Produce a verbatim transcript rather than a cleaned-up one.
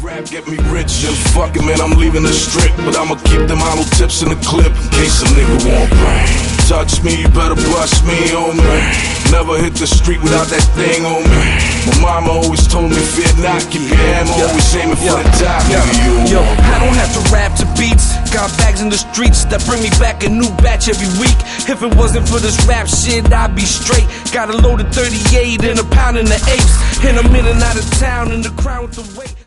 rap get me rich and fuck it, man, I'm leaving the strip. But I'ma keep them hollow tips in the clip in case a nigga won't bang. Touch me, you better bust me on me. Never hit the street without that thing on me. My mama always told me, fear not, keep your hammer always aiming for the top. Yo, I don't have to rap to beats. Got bags in the streets that bring me back a new batch every week. If it wasn't for this rap shit, I'd be straight. Got a loaded thirty-eight and a pound in the apes. And I'm in and out of town and the crowd with the weight.